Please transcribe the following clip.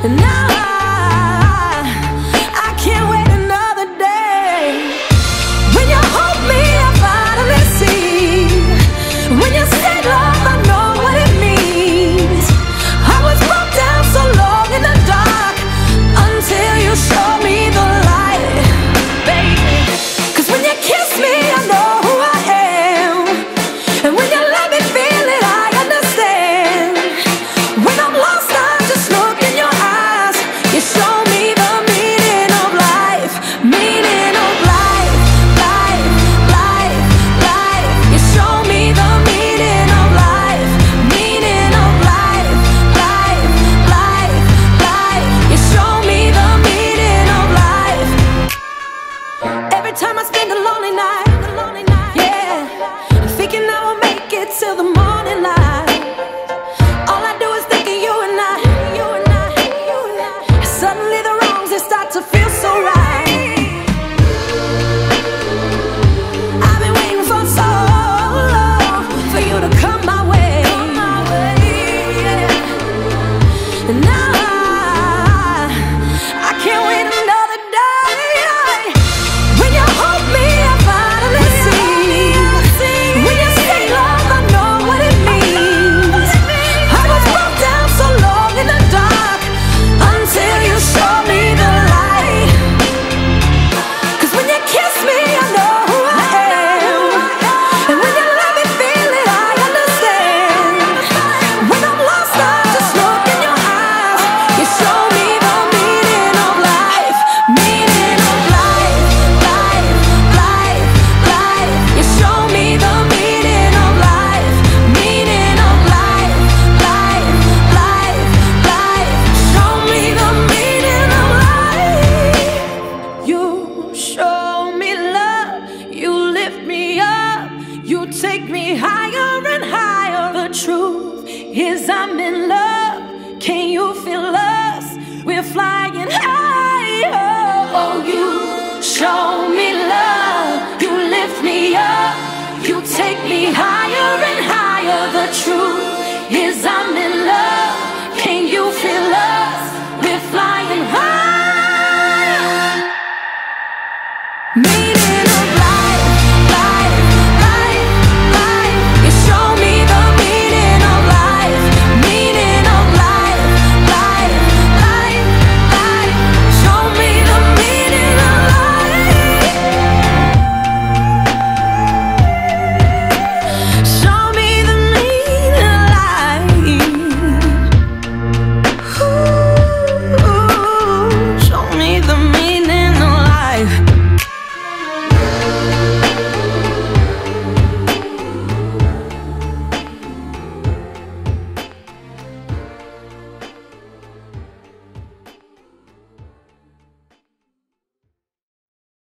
Now I can't wait another day. When you hold me, I finally see. When you say love, I know what it means. I was broke down so long in the dark until you showed me the light, baby. 'Cause when you kiss me, I know who I am. And when you let me feel it, I understand. When I'm lost, I just look in your eyes. You show me the meaning of life, meaning of life, life, life, life. You show me the meaning of life, meaning of life, life, life, life. You show me the meaning of life. Every time I spend a lonely night, yeah, thinking I will make it till the morning light. All I do is think of you and I. Suddenly the wrongs, they start to feel so right. I've been waiting for so long for you to come my way. And now I can't wait another day. When you hold me, I finally see. When you say love, I know what it means. I was broke down so long in the dark until you showed me the light. 'Cause when you kiss me, I know who I am. And when you let me feel it, I understand. When I'm lost, I just look in your eyes. You show me the meaning of life, meaning of life, life, life, life. You show me the meaning of life, meaning of life, life, life, life. Show me the meaning of life. You show me love, you lift me up, you take me higher and higher. The truth is I'm in love. Can you feel us? We're flying higher. Oh, you show me love, you lift me up, you take me higher and higher. The truth is I'm in love.